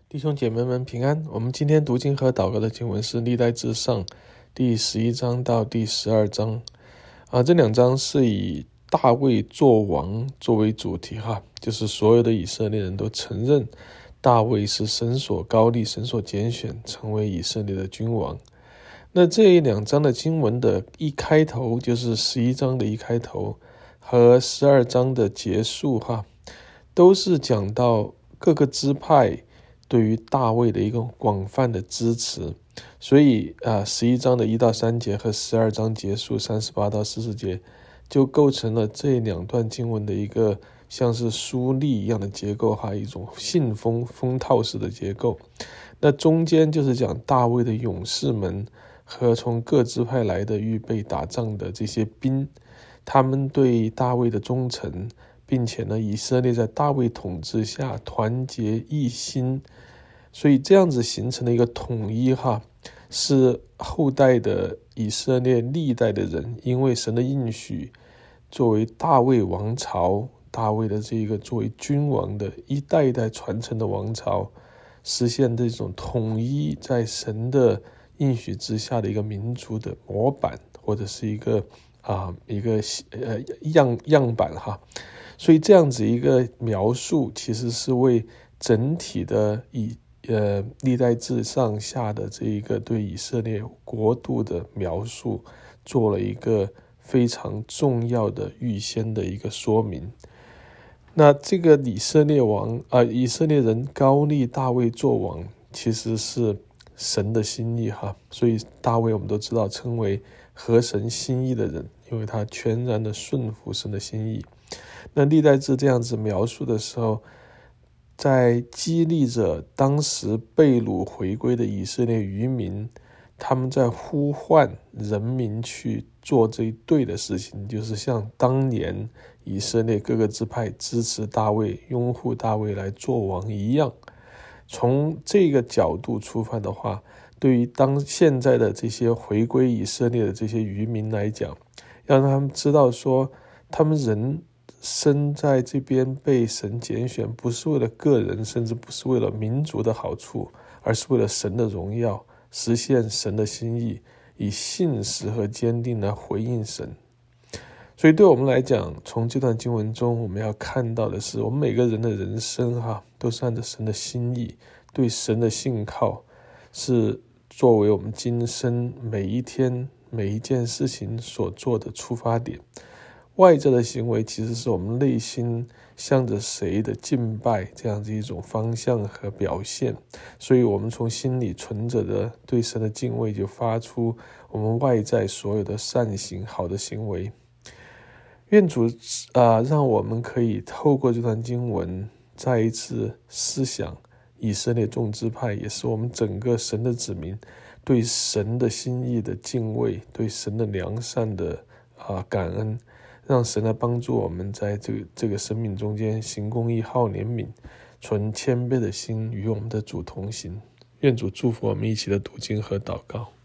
弟兄姐妹们平安。我们今天读经和祷告的经文是历代志上第11章到第12章。这两章是以大卫作王作为主题就是所有的以色列人都承认大卫是神所膏立、神所拣选，成为以色列的君王。那这两章的经文的一开头，就是11章的一开头和12章的结束都是讲到各个支派对于大卫的一个广泛的支持。所以11章的1到3节和12章结束38到40节就构成了这两段经文的一个像是书例一样的结构一种信封套式的结构。那中间就是讲大卫的勇士们和从各支派来的预备打仗的这些兵，他们对大卫的忠诚，并且呢，以色列在大卫统治下团结一心，所以这样子形成了一个统一是后代的以色列历代的人，因为神的应许，作为大卫王朝，大卫的这个作为君王的一代一代传承的王朝，实现这种统一在神的应许之下的一个民族的模板，或者是一个样板所以这样子一个描述，其实是为整体的历代志上下的这一个对以色列国度的描述，做了一个非常重要的预先的一个说明。那这个以色列人膏立大卫做王，其实是神的心意所以大卫我们都知道称为合神心意的人，因为他全然的顺服神的心意。那历代志这样子描述的时候，在激励着当时被掳回归的以色列渔民，他们在呼唤人民去做这一对的事情，就是像当年以色列各个支派支持大卫、拥护大卫来做王一样。从这个角度出发的话，对于现在的这些回归以色列的这些渔民来讲，要让他们知道说，他们人生在这边被神拣选，不是为了个人，甚至不是为了民族的好处，而是为了神的荣耀，实现神的心意，以信实和坚定来回应神。所以对我们来讲，从这段经文中我们要看到的是，我们每个人的人生都是按照神的心意，对神的信靠，是作为我们今生每一天每一件事情所做的出发点。外在的行为其实是我们内心向着谁的敬拜，这样子一种方向和表现。所以我们从心里存着的对神的敬畏，就发出我们外在所有的善行好的行为。愿主让我们可以透过这段经文再一次思想以色列众支派，也是我们整个神的子民对神的心意的敬畏，对神的良善的感恩，让神来帮助我们在这个生命中间行公义、好怜悯，存谦卑的心，与我们的主同行。愿主祝福我们一起的读经和祷告。